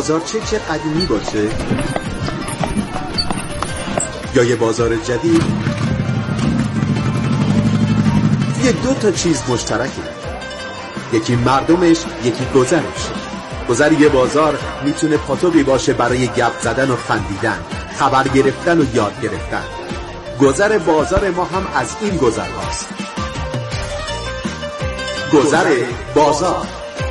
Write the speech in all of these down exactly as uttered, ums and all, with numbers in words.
بازارچه چه قدیمی باشه یا یه بازار جدید، یه دو تا چیز مشترکی داره. یکی مردمش، یکی گذرش. گذر یه بازار میتونه پاتوقی باشه برای گپ زدن و خندیدن، خبر گرفتن و یاد گرفتن. گذر بازار ما هم از این گذر هاست. گذر بازار.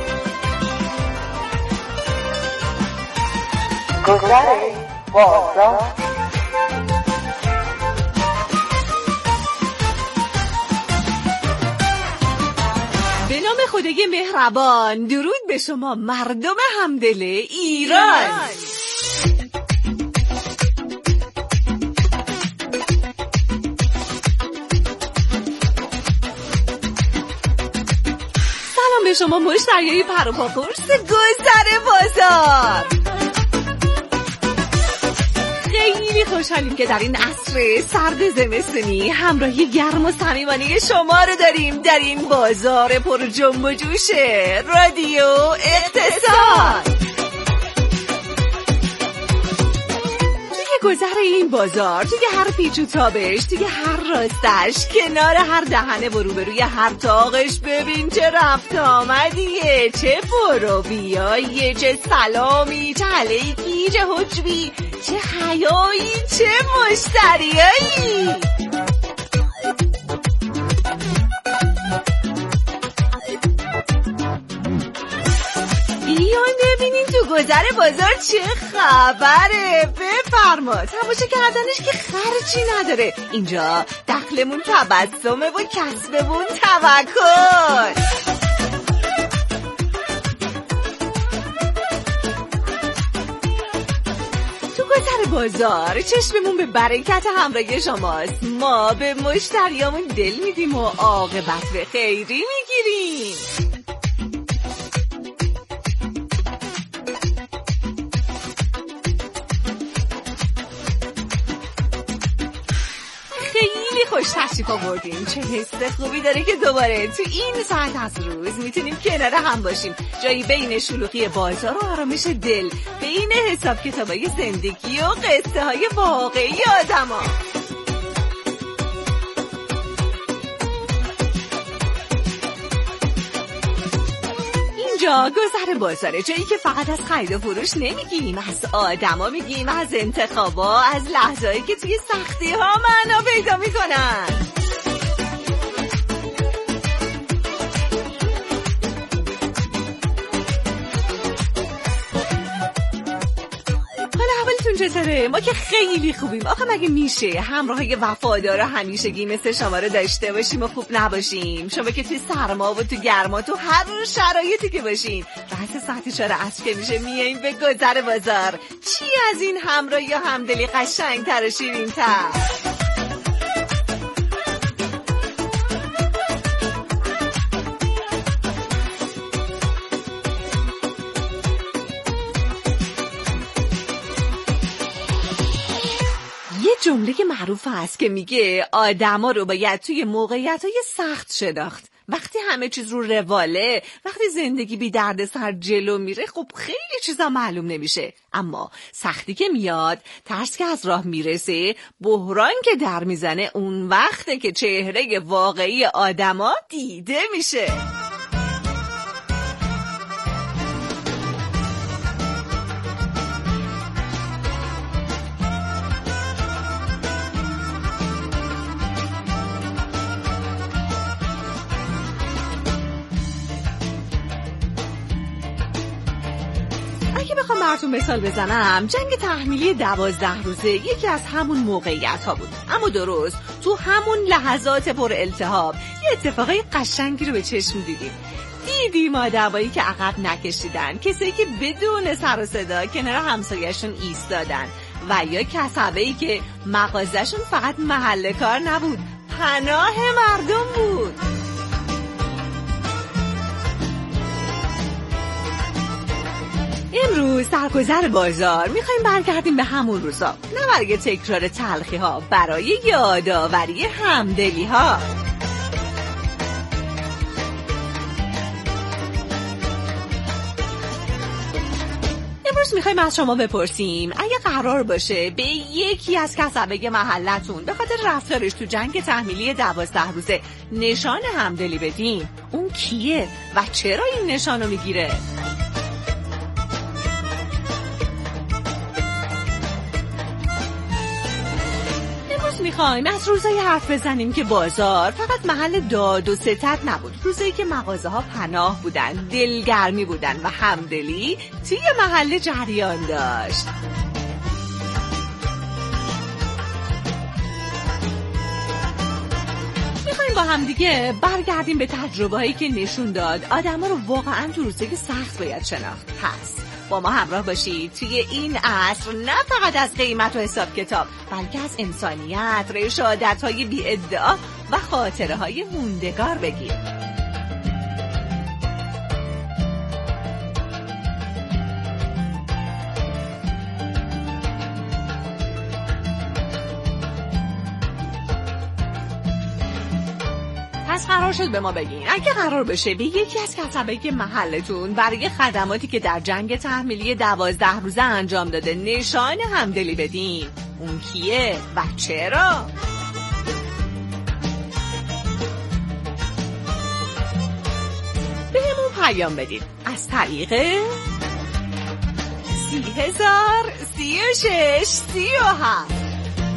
گذر بازار. به نام خدای مهربان، درود به شما مردم همدل ایران. سلام به شما مشتریای پر و پا قرص گذر بازار. خیلی خوشحالیم که در این عصر سرد زمستونی همراهی گرم و صمیمانه شما رو داریم در این بازار پر جنب و جوش رادیو اقتصاد. توی گذر این بازار، توی هر پیچ و تابش، توی هر راستش، کنار هر دهنه و روبروی هر تاقش، ببین چه رفت آمدیه، چه برو بیاییه، چه سلامی، چه علیکی، چه حجبی، چه حیایی، چه مشتریایی. بیاین ببینین تو گذر بازار چه خبره. بفرما. تماشا کردنش که خرجی نداره. اینجا دخلمون تبسمه و کسبمون توکل. گذر بازار چشممون به برکت همراهی شماست. ما به مشتریامون دل میدیم و عاقبت به خیری میگیریم. خیلی خوش تشریف آوردیم. چه حس خوبی داره که دوباره تو این ساعت از روز میتونیم کنار هم باشیم، جایی بین شلوغی بازار و آرامش دل، بین حساب کتابای زندگی و قصه های واقعی آدما. اینجا گذر بازاره، جایی که فقط از خرید و فروش نمیگیم، از آدما میگیم، از انتخابا، از لحظه‌ای که توی سختی ها معنا پیدا میکنن. چطوره؟ ما که خیلی خوبیم. آخه مگه میشه همراهای وفادار همیشگی مثل شما رو داشته باشیم و خوب نباشیم؟ شما که توی سرما و تو گرما، تو هر شرایطی که باشین، راحت ساعت چهار عصر که میشه میاییم به گذر بازار. چی از این همراهی و همدلی قشنگ‌تر و شیرین‌تر؟ جمله معروف هست که میگه آدما رو باید توی موقعیت‌های سخت شناخت. وقتی همه چیز رو رواله، وقتی زندگی بی درد سر جلو میره، خب خیلی چیزا معلوم نمیشه. اما سختی که میاد، ترس که از راه میرسه، بحران که در میزنه، اون وقته که چهره واقعی آدما دیده میشه. اگه بخوام براتون مثال بزنم، جنگ تحمیلی دوازده روزه یکی از همون موقعیت ها بود، اما درست تو همون لحظات پر التهاب یه اتفاقای قشنگی رو به چشم دیدیم. دیدیم آدمایی که عقب نکشیدن، کسایی که بدون سر و صدا کنار همسایه‌شون ایستادن، و یا کسبه‌ای که مغازه‌شون فقط محل کار نبود، پناه مردم بود. امروز در گذر بازار میخوایم برگردیم به همون روزا، نه برای تکرار تلخی ها، برای یادآوری همدلی ها. امروز میخوایم از شما بپرسیم اگه قرار باشه به یکی از کسبه محلتون به خاطر رفتارش تو جنگ تحمیلی دوازده روزه نشان همدلی بدین، اون کیه و چرا این نشانو میگیره؟ میخوایم از روزایی حرف بزنیم که بازار فقط محل داد و ستد نبود، روزایی که مغازه ها پناه بودن، دلگرمی بودن و همدلی توی محل جریان داشت. میخوایم با هم دیگه برگردیم به تجربه هایی که نشون داد آدم ها رو واقعا تو روزایی سخت باید شناخت. پس با ما همراه باشید توی این عصر، نه فقط از قیمت و حساب کتاب بلکه از انسانیت، رشادت های بی ادعا و خاطره های موندگار بگیم. پس قرار شد به ما بگین اگه قرار بشه به یکی از کسبه محلتون برای خدماتی که در جنگ تحمیلی دوازده روزه انجام داده نشان همدلی بدین، اون کیه و چرا؟ بهمون پیام بدید از طریق سی هزار سی و شش سی و هفت.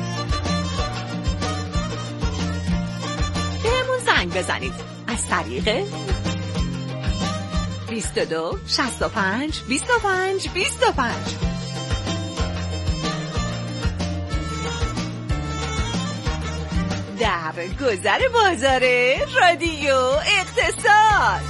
زنگ بزنید از طریق بیست و دو شصت و پنج بیست و پنج بیست و پنج. در گذر بازار رادیو اقتصاد.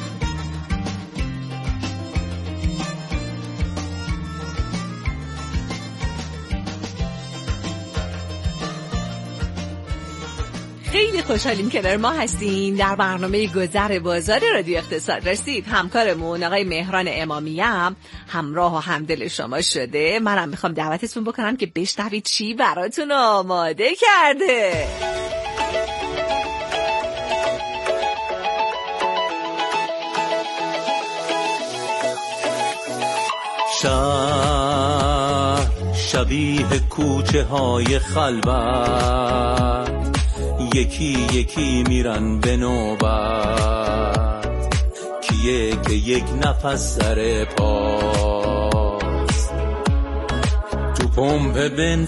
خیلی خوشحالیم کنار ما هستین. در برنامه گذر بازار رادیو اقتصاد رسید همکارمون آقای مهران امامی هم همراه و همدل شما شده. منم میخوام دعوتتون بکنم که بشنوید چی براتون آماده کرده. شهر شبیه کوچه های خلوت، یکی یکی میرن به نوبت، کیه که یک نفس سر پاست، تو پمپ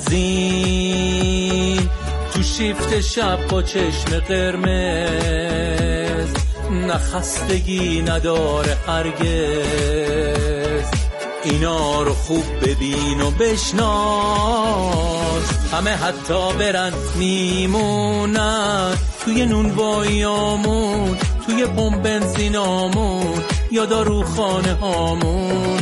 بنزین، تو شیفت شب با چشم قرمز، نخستگی نداره هرگز، اینا رو خوب ببین و بشناس، همه حتی برن میمونن توی نونواییامون، توی پمپ بنزینامون یا داروخانه هامون،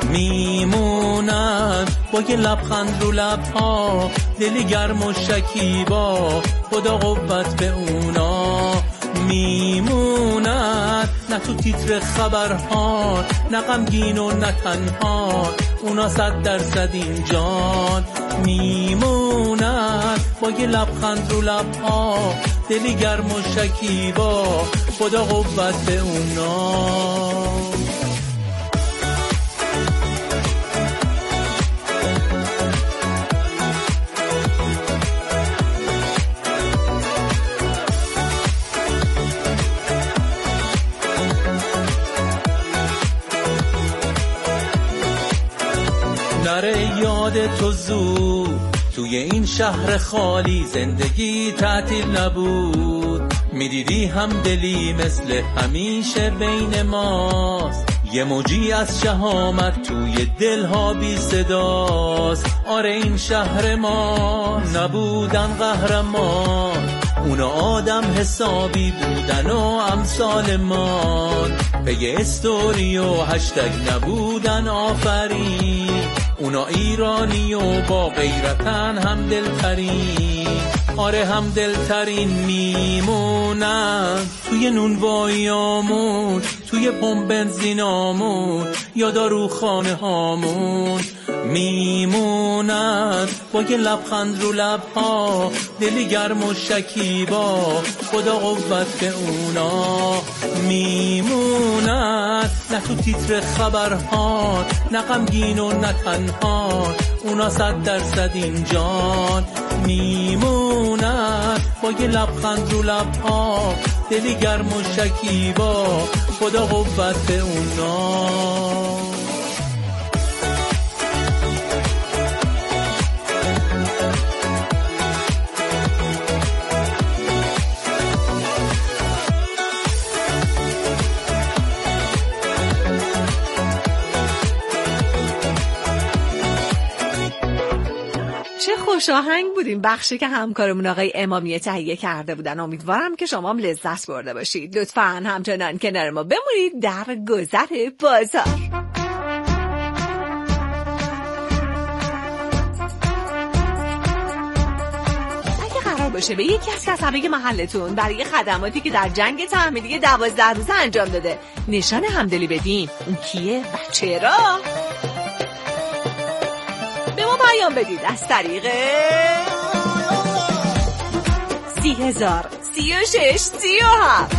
میمونن با یه لبخند رو لبها، دلی گرم و شکیبا، خدا قوت به اونا، میمونن نه تو تیتر خبرها، نه غمگین و نه تنها، اونا صد درصد اینجان، میمونن با یه لبخند رو لبها، دلی گرم و شکیبا، خدا قوت به اونا. نره یاد تو زود توی این شهر خالی، زندگی تعطیل نبود، میدیدی همدلی مثل همیشه بین ماست، یه موجی از شهامت توی دلها بی صداست، آره این شهر ما نبودن قهرمان، اونا آدم حسابی بودن و امثال مان، به یه استوری و هشتگ نبودن آفرین، اونا ایرانی و با غیرتن هم دلترین، آره هم دلترین، میمونن توی نونواییامون، توی پمپ بنزینامون یا داروخانه هامون، میموند با یه لبخند رو لبها، دلی گرم و شکیبا، خدا قوت به اونا. میموند نه تو تیتر خبرها، نه غمگین و نه تنها، اونا صد درصد اینجان. میموند با یه لبخند رو لبها، دلی گرم و شکیبا، خدا قوت به اونا. خوش آهنگ بودیم بخشی که همکارمون آقای امامی تهیه کرده بودن. امیدوارم که شما هم لذت برده باشید. لطفاً همچنان کنار ما بمونید در گذر بازار. اگه قرار باشه به یکی از کسبه محلتون برای خدماتی که در جنگ تحمیلی دوازده روزه انجام داده نشان همدلی بدین، اون کیه و چرا؟ به ما پیام بدید از طریق سی هزار سی و شش سی و هفت.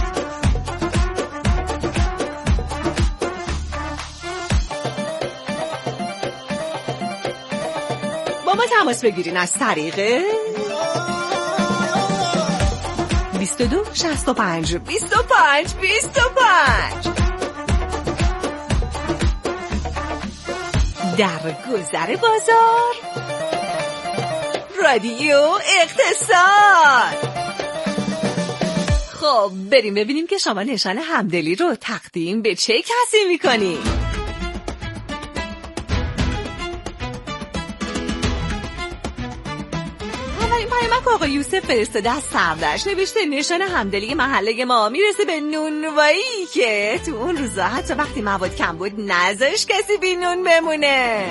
با ما تماس بگیرین از طریق بیست و دو شصت و پنج بیست و پنج بیست و پنج. در گذر بازار رادیو اقتصاد. خب بریم ببینیم که شما نشان همدلی رو تقدیم به چه کسی میکنی؟ اولین پیامک آقای یوسف فرستاده از سردشت، نوشته نشان همدلی محله ما میرسه به نونوایی که تو اون روزا حتی وقتی مواد کم بود نذاش کسی بی نون بمونه.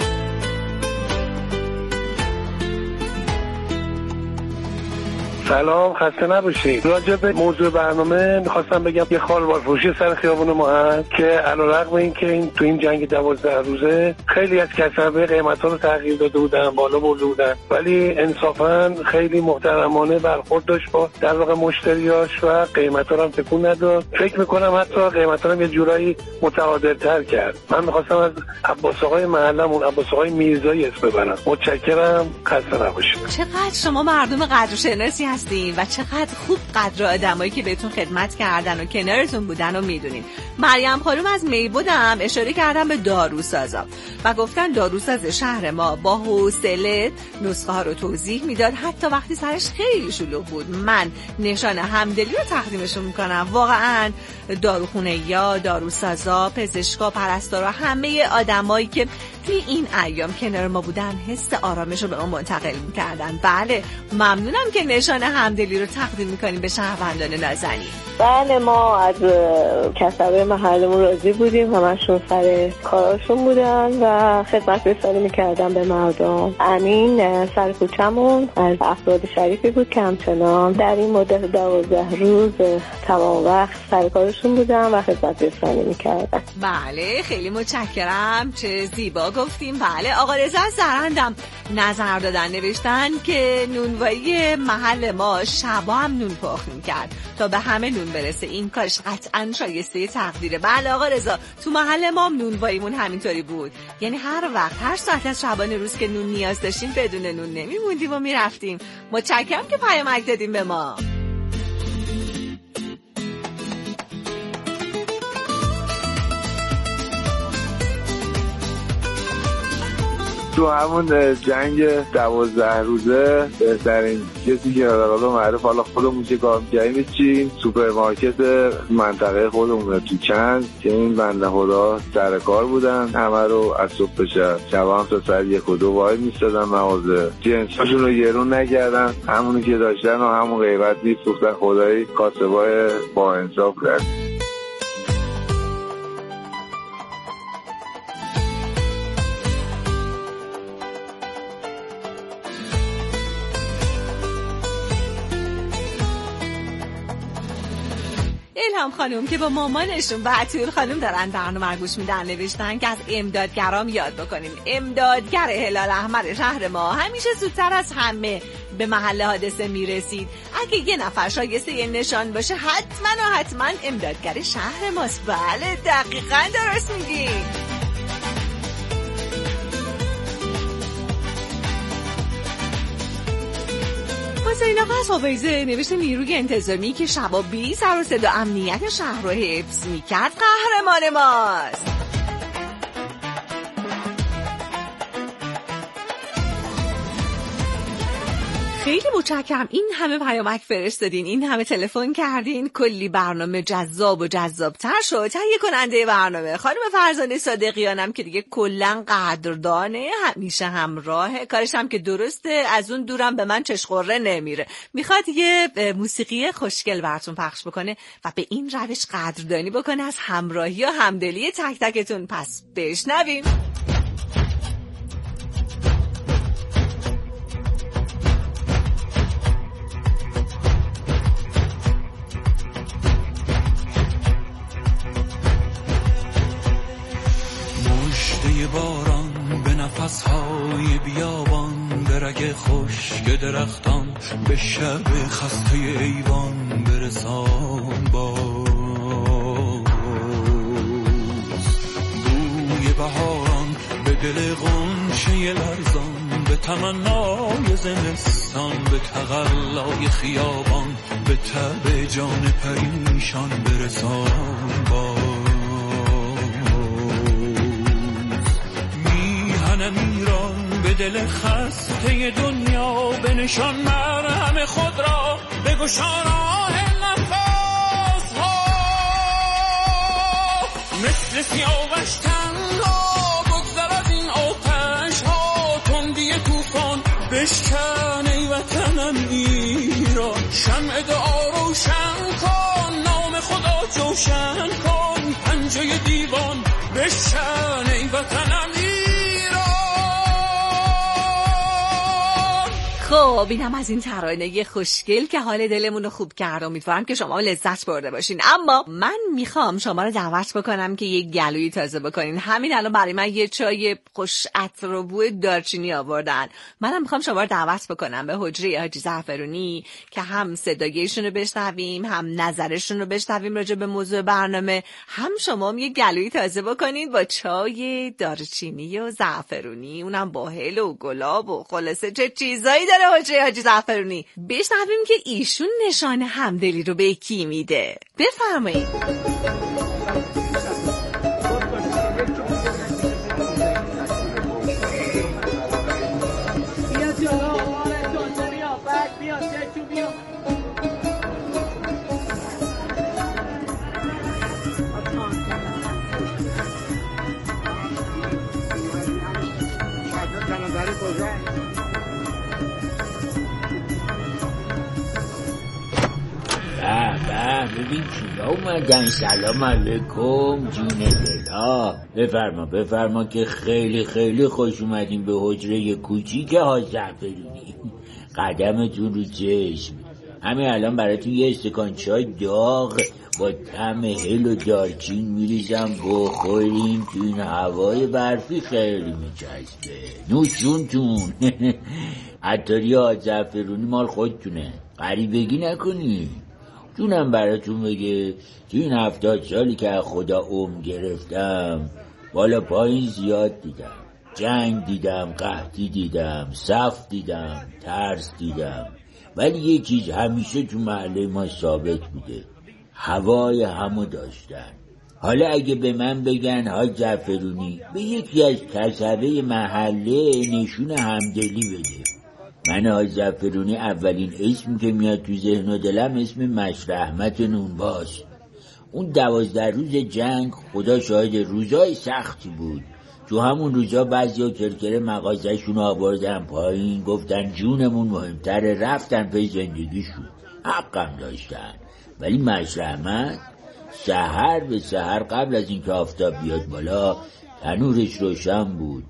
سلام، خسته نباشید. راجع به موضوع برنامه میخواستم بگم یه خالوار فروشی سر خیابون ما هست که علیرغم اینکه این تو این جنگ دوازده روزه خیلی از کسبه قیمتا رو تغییر داده بودن، بالا برده بودن، ولی انصافا خیلی محترمانه برخورد داشت با در واقع مشتریاش و قیمتا رو هم تکون نداد. فکر میکنم حتی قیمتا رو یه جورایی متعادل‌تر کرد. من میخواستم از عباس آقای محلمون، عباس آقای میرزایی اسم ببرم. متشکرم، خسته نباشید. چقدر شما مردم قدرشناسی هستین و چقدر خوب قدر آدمایی که بهتون خدمت کردن و کنارتون بودن و میدونین. مریم خانم از میبودم اشاره کردن به داروسازا و گفتن داروساز شهر ما با حوصله نسخه ها رو توضیح میداد حتی وقتی سرش خیلی شلوغ بود. من نشان همدلی رو تقدیمشون میکنم. واقعا داروخونه یا داروسازا، پزشکا، پرستارا، همه آدمایی که توی این ایام کنار ما بودن حس آرامش رو به ما منتقل میکردن. بله، ممنونم که نشان همدلی رو تقدیم میکنیم به شهروندان نازنین. بله، ما از کسبه محلمون راضی بودیم، همشون سر کاراشون بودن و خدمت رسانی میکردن به مردم. امین سر کوچمون از افراد شریفی بود که همچنان در این مدت دوازده روز تمام وقت سر کارشون بودن و خدمت رسانی میکردن. بله، خیلی متشکرم، چه زیبا گفتیم. بله، آقا رضا سرندم نظر دادن، نوشتن که نونوایی محل ما شبا هم نون پخت میکرد تا به همه نون برسه. این کارش قطعا شایسته تقدیره. بله آقا رضا، تو محل ما هم نونواییمون همینطوری بود، یعنی هر وقت هر ساعت از شبانه روز که نون نیاز داشتیم بدون نون نمیموندیم و میرفتیم. متشکرم که پیامک دادیم به ما. تو همون جنگ دوازده روزه بهترین کسی که حالا معروف حالا خودمون چه کار می‌کردیم چی سوپرمارکت منطقه خودمون تو چند که این بنده خدا سر کار بودن، همه رو از صبح تا شب شب هم تا ساعت یک و دو وای می‌ایستادن مغازه، جنساشون رو گرون نکردن، همونی که داشتن و همون قیمت می‌فروختن. خدایی کاسبای با انصاف کرد. الهام خانم که با مامانشون بتول خانم دارن برنامه گوش میدن نوشتن که از امدادگرام یاد بکنیم. امدادگر هلال احمر شهر ما همیشه زودتر از همه به محل حادثه میرسید. اگه یه نفر شایسته یه نشان باشه حتما و حتما امدادگر شهر ماست. بله دقیقاً درست میگی. حسین آقا از حافظه نوشته نیروی انتظامی که شبا بی سر و صدا امنیت شهر رو حفظ میکرد قهرمان ماست. خیلی متشکرم. این همه پیامک فرستادین، این همه تلفن کردین، کلی برنامه جذاب و جذابتر شد. تهیه کننده برنامه خانم فرزانه صادقیانم که دیگه کلا قدردانه، همیشه همراهه، کارش هم که درسته، از اون دورم به من چشخوره نمیره. میخواد یه موسیقی خوشگل براتون پخش بکنه و به این روش قدردانی بکنه از همراهی و همدلی تک تکتون. پس بشنویم. باران به نفسهای بیابان، به رگ خشک درختان، به شب خسته ایوان برسان باز. بوی بهاران به دل غنچه لرزان، به تمنای زمستان، به تقلای خیابان، به تب جان پریشان برسان باز. ایران به دل خسته دنیا، به نشان مرهم خود را بگشا راه نفس ها. مثل سیاوش تنها بگذر از این آتش ها، تندی طوفان بشکن ای وطنم ایران. شمع دعا روشن کن، نام خدا جوشن کن، پنجه دیوان بشکن ای وطنم ایران. خب اینم از این ترانه خوشگل که حال دلمون رو خوب کرد. امیدوارم که شما لذت برده باشین. اما من میخوام شما رو دعوت بکنم که یه گلویی تازه بکنین. همین الان برای من یه چای خوش عطر و بوی دارچینی آوردن. منم میخوام شما رو دعوت بکنم به حجره حاجی زعفرونی که هم صدایشون رو بشنویم، هم نظرشون رو بشنویم راجع به موضوع برنامه، هم شما هم یه گلویی تازه بکنین با چای دارچینی و زعفرونی، اونم با هل و گلاب و خلاصه چه چیزایی داره حجره حاجی زعفرونی. بشنویم که ایشون نشان همدلی رو به کی میده. بفرمایید. ببین کیا اومدن. سلام علیکم جون دلا. بفرما بفرما که خیلی خیلی خوش اومدیم به حجره کوچیک حاج زعفرونی. قدمتون رو چشم. همین الان براتون یه استکان چای داغ با طعم هل و دارچین میریزم بخوریم. تو این هوای برفی خیلی میچسبه. نوشونتون. عطاری حاج زعفرونی مال خودتونه، غریبگی نکنی. جونم براتون بگه تو این هفتاد سالی که خدا عمر گرفتم بالا پایین زیاد دیدم. جنگ دیدم، قحطی دیدم، صف دیدم، ترس دیدم، ولی یه چیز همیشه تو محله ما ثابت بوده: هوای همو داشتن. حالا اگه به من بگن حاج زعفرونی به یکی از کسبه محله نشون همدلی بده، من حاج زعفرونی اولین اسمی که میاد تو ذهن و دلم اسم مشرحمت نونباست. اون دوازده روز جنگ خدا شاهد روزای سختی بود. تو همون روزا بعضیا کرکره مغازه‌شون آوردن پایین، گفتن جونمون مهمتره، رفتن پی زندگیشون. حقم داشتن. ولی مشرحمت سحر به سحر قبل از اینکه آفتاب بیاد بالا تنورش روشن بود،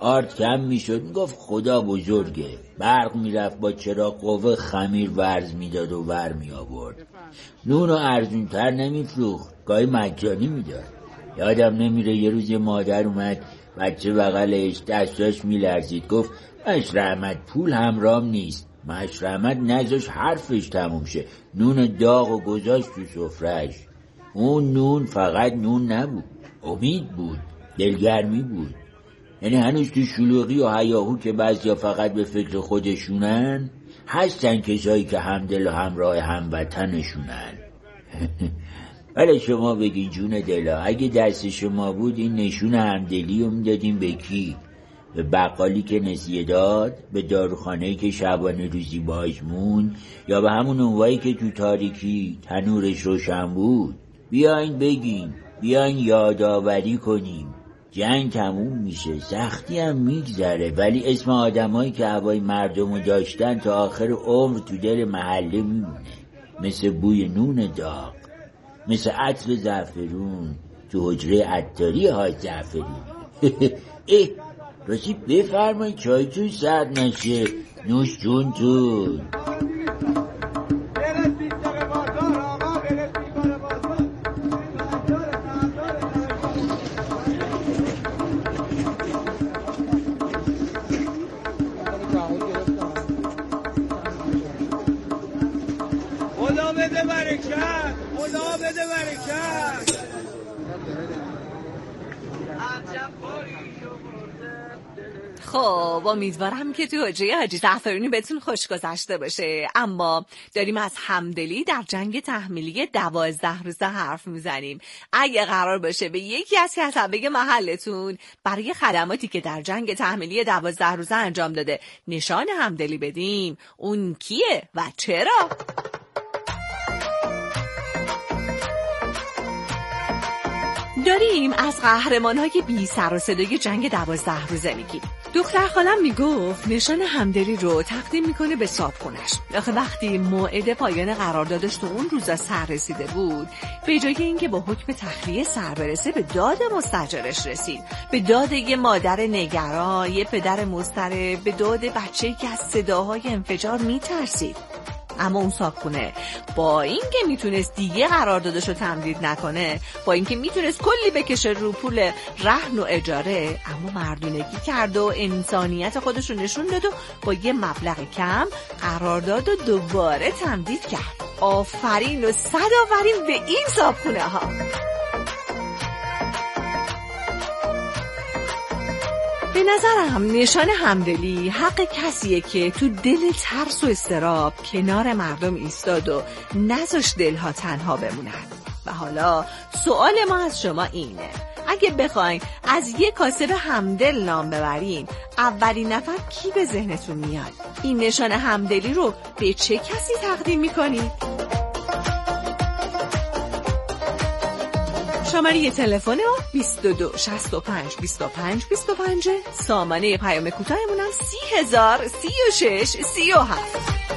آرد کم میشد میگفت خدا بزرگه. برق میرفت با چراغ قوه خمیر ورز میداد و ور می آورد. نون رو ارزونتر نمیفروخت، گاهی مجانی میداد. یادم نمیره یه روز یه مادر اومد، بچه بغلش دستاش میلرزید، گفت مش رحمت پول همرام نیست. مش رحمت نذاش حرفش تموم شه، نون داغ و گذاشت تو سفرهش. اون نون فقط نون نبود، امید بود، دلگرمی بود. یعنی هنوز تو شلوغی و هیاهو که بعضیا فقط به فکر خودشونن، هستن کسایی که همدل و همراه هموطنشونن. ولی شما بگین جون دلا، اگه دست شما بود این نشون همدلی رو میدادیم به کی؟ به بقالی که نسیه داد، به داروخانه‌ای که شبانه روزی باش مون، یا به همون اونوایی که تو تاریکی تنورش روشن بود؟ بیاین بگین، بیاین یادآوری کنیم. جنگ تموم میشه، سختی هم میگذره، ولی اسم آدمایی که هوای مردمو داشتن تا آخر عمر تو دل محله میمونه. مثل بوی نون داغ، مثل عطر زعفرون تو حجره عطاری های زعفرون. اه راستی بفرمایید چایتون سرد نشه، نوش جونتون. خدا بده برکت، خدا بده برکت. خب امیدوارم که تو حجره حاجی زعفرونی بهتون خوش گذشته باشه. اما داریم از همدلی در جنگ تحمیلی دوازده روزه حرف میزنیم. اگه قرار باشه به یکی از کسبه محلتون برای خدماتی که در جنگ تحمیلی دوازده روزه انجام داده نشان همدلی بدیم، اون کیه و چرا؟ داریم از قهرمان‌های بی سر و صدای جنگ دوازده روزه میگیم. دختر خالم میگفت نشان همدلی رو تقدیم میکنه به صاحبخونش. آخه وقتی موعد پایان قراردادش تو اون روزا سر رسیده بود، به جای اینکه با حکم تخلیه سر برسه به داد مستاجرش رسید، به داد یه مادر نگران، یه پدر مضطرب، به داد بچه‌ای که از صداهای انفجار میترسید. اما اون صاحبخونه با اینکه میتونست دیگه قراردادشو تمدید نکنه، با اینکه میتونست کلی بکشه رو پول رهن و اجاره، اما مردونگی کرد و انسانیت خودشو نشون داد و با یه مبلغ کم قرارداد رو دوباره تمدید کرد. آفرین و صد آفرین به این صاحبخونه ها. به نظرم نشان همدلی حق کسیه که تو دل ترس و اضطراب کنار مردم ایستاد و نذاش دلها تنها بمونن. و حالا سوال ما از شما اینه، اگه بخواین از یک کاسب همدل نام ببرین، اولین نفر کی به ذهنتون میاد؟ این نشان همدلی رو به چه کسی تقدیم میکنید؟ شماره تلفن ما بیست و دو شصت و پنج بیست و پنج بیست و پنج، سامانه پیام کوتاهمون هم سی هزار سی و شش سی و هفت.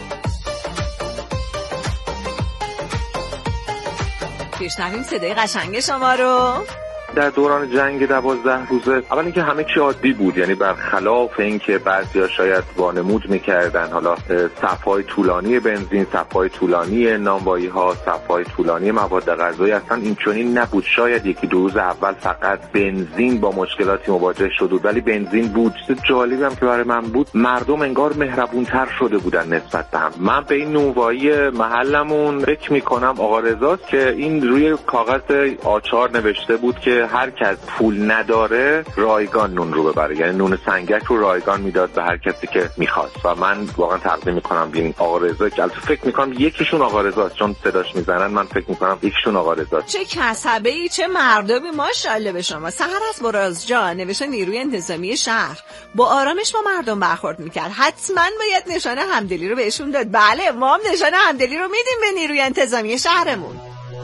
بشنویم صدای قشنگ شما رو. در دوران جنگ دوازده روزه اول اینکه همه چی عادی بود، یعنی برخلاف اینکه بعضیا شاید وانمود میکردن، حالا صف‌های طولانی بنزین، صف‌های طولانی نانوایی ها، صف‌های طولانی مواد غذایی، اصلا این چنین نبود. شاید یکی دو روز اول فقط بنزین با مشکلاتی مواجه شد بود، ولی بنزین بود. چیز جالبی هم که برای من بود، مردم انگار مهربونتر شده بودن نسبت به هم. من به این نونوایی محلمون فکر میکنم آقا رضاست که این روی کاغذ آچار نوشته بود که هر کس پول نداره رایگان نون رو ببره، یعنی نون سنگک رو رایگان میداد به هر کسی که میخواست. و من واقعا تقدیم میکنم به این آقا رضا که البته فکر میکنم یکیشون آقا رضاست، چون صداش میزنن من فکر میکنم یکیشون آقا رضاست. چه کسبه‌ای، چه مردمی، ماشاءالله به شما. سحر از براز جان نوشته نیروی انتظامی شهر با آرامش با مردم برخورد میکرد، حتما باید نشانه همدلی رو بهشون داد. بله ما هم نشانه همدلی رو میدیم به نیروی انتظامی شهرمون.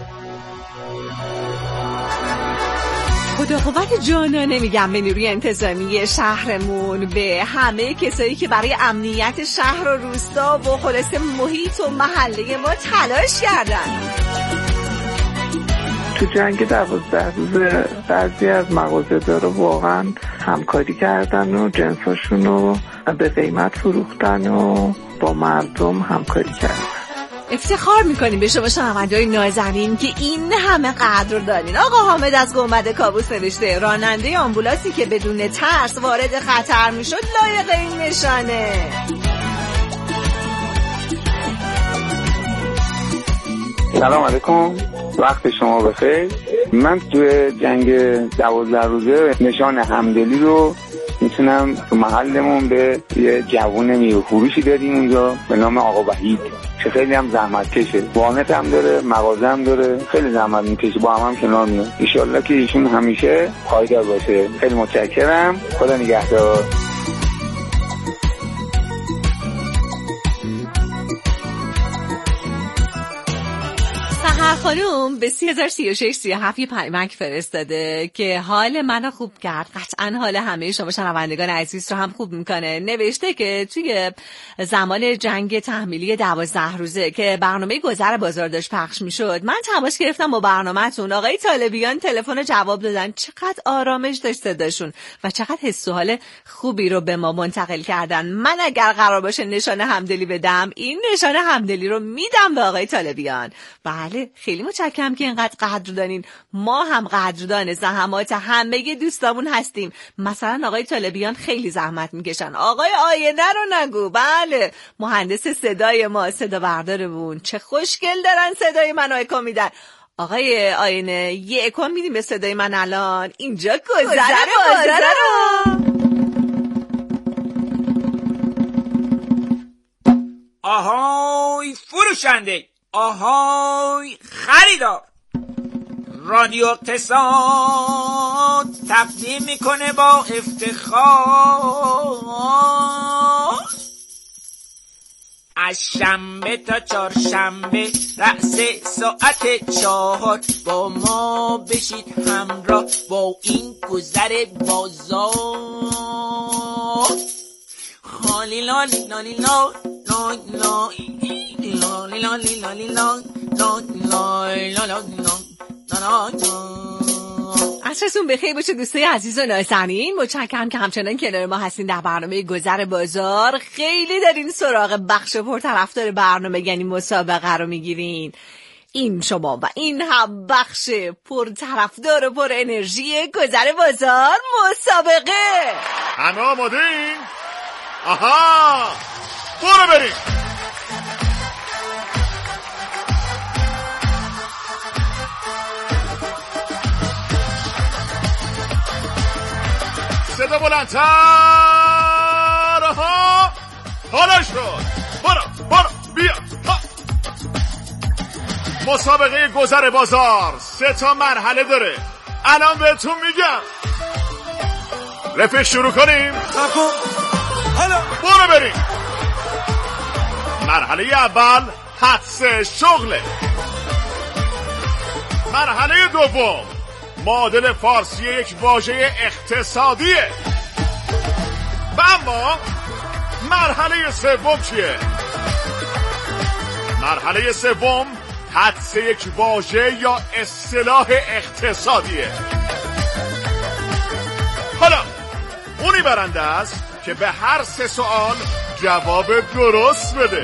خدا قوت جانانه میگم به نیروی انتظامی شهرمون، به همه کسایی که برای امنیت شهر و روستا و خلاصه محیط و محله ما تلاش کردن. تو جنگ دوازده روزه بعضی از مغازه‌دارا واقعا همکاری کردن و جنساشون رو به قیمت فروختن و با مردم همکاری کردن. افتخار میکنیم به شما شنونده‌های نازنین که این همه قدر دارین. آقا حامد از گنبد کابوس نوشته راننده آمبولانسی که بدون ترس وارد خطر میشد لایق این نشانه. سلام علیکم، وقت شما بخیر. من توی جنگ دوازده روزه نشان همدلی رو میتونم تو محلمون به یه جوون میوه‌فروشی داریم اونجا به نام آقا وحید که خیلی هم زحمت کشه، وانت هم داره، مغازه هم داره، خیلی زحمت میکشه، با هم هم کنار میاد. ان شاءالله که ایشون همیشه پایدار باشه. خیلی متشکرم، خدا نگهدار. سحر خانوم به سی هزار سی و شش سی و هفت یه پیامک فرستاده که حال منو خوب کرد، قطعا حال همه شما شنوندگان عزیز رو هم خوب میکنه. نوشته که توی زمان جنگ تحمیلی دوازده روزه که برنامه گذر بازار داشت پخش میشد، من تماس گرفتم با برنامه‌تون. آقای طالبیان تلفن جواب دادن، چقدر آرامش داشت صداشون و چقدر حس و حال خوبی رو به ما منتقل کردن. من اگر قرار باشه نشانه همدلی بدم، این نشانه همدلی رو میدم به آقای طالبیان. بله، خیلی متشکرم که اینقدر قدردانین. ما هم قدردان زحمات همه دوستامون هستیم. مثلا آقای طالبیان خیلی زحمت میکشن. آقای آینه رو نگو. بله، مهندس صدای ما، صدا بردارمون چه خوشگل دارن صدای منو اکو میدن. آقای آینه یه اکو میدیم به صدای من الان. اینجا گذر بازارم. آهای فروشنده، آهای خریدار، رادیو اقتصاد تقدیم میکنه با افتخار از شنبه تا چهارشنبه رأس ساعت چهار با ما بشید همراه با این گذر بازار. خالی لالی لالی لا لا لا لالی لالی لالی لا لا لا لا لا. عصرتون بخیر باشه دوستای عزیز و نازنین. متشکرم که همچنان کنار ما هستین در برنامه گذر بازار. خیلی دارین سراغ بخش پرطرفدار برنامه یعنی مسابقه رو میگیرین. این شما و این هم بخش پرطرفدار و پر انرژی گذر بازار مسابقه. همه آماده‌این؟ آها، برو بریم. صدا بلندتر. آها، حالا شد. برو برو بیا. ها. مسابقه گذر بازار سه تا مرحله داره، الان بهتون میگم. رفیق شروع کنیم. حالا برو بریم. مرحله اول حدس شغله. مرحله دوم معادل فارسی یک واژه اقتصادیه. و اما مرحله سوم چیه؟ مرحله سوم حدس یک واژه یا اصطلاح اقتصادیه. حالا اونی برنده است که به هر سه سوال جواب درست بده.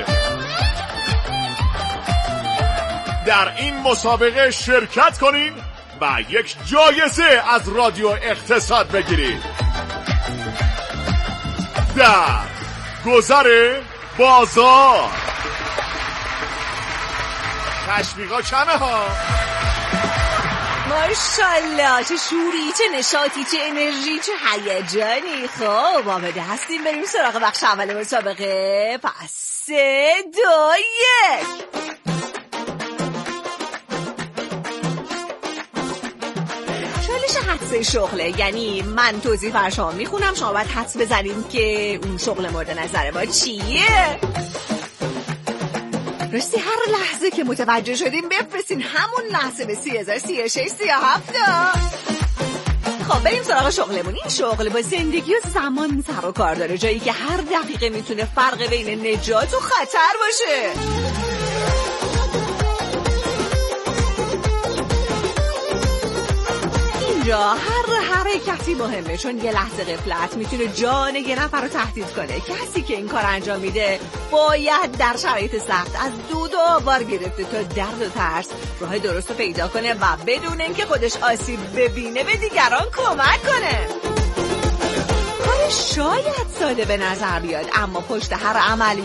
در این مسابقه شرکت کنین و یک جایزه از رادیو اقتصاد بگیرید. در گذر بازار. تشویقا کمه ها. ماشالله، چه شوری، چه نشاطی، چه انرژی، چه هیجانی. خب آماده هستیم بریم سراغ بخش اول مسابقه. پس سه دو یک. چالش حدس شغله، یعنی من توضیح بر شما میخونم، شما باید حدس بزنیم که اون شغل مورد نظر ما چیه. راستی هر لحظه که متوجه شدیم بفرستین همون لحظه به سی هزار سی و شش سی و هفت. خب بریم سراغ شغلمون. این شغل با زندگی و زمان سر و کار داره، جایی که هر دقیقه میتونه فرق بین نجات و خطر باشه. اینجا هر حرکتی مهمه، چون یه لحظه غفلت میتونه جان یه نفر رو تهدید کنه. کسی که این کار انجام میده باید در شرایط سخت از دو دو بار گرفته تا درد و ترس راه درست رو پیدا کنه و بدون اینکه خودش آسیب ببینه به دیگران کمک کنه. کار شاید ساده به نظر بیاد، اما پشت هر عملی